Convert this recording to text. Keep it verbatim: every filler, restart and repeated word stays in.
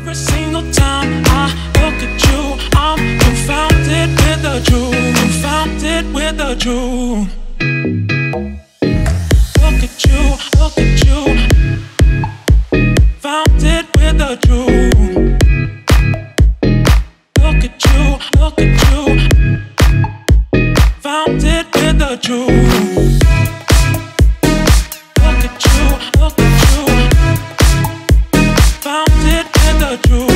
Every single time I look at you, I'm confounded with the truth, confounded with the truth. Look at you, look at you, founded with the truth. Look at you, look at you, founded with the truth. Look at you, look at you, founded with the truth.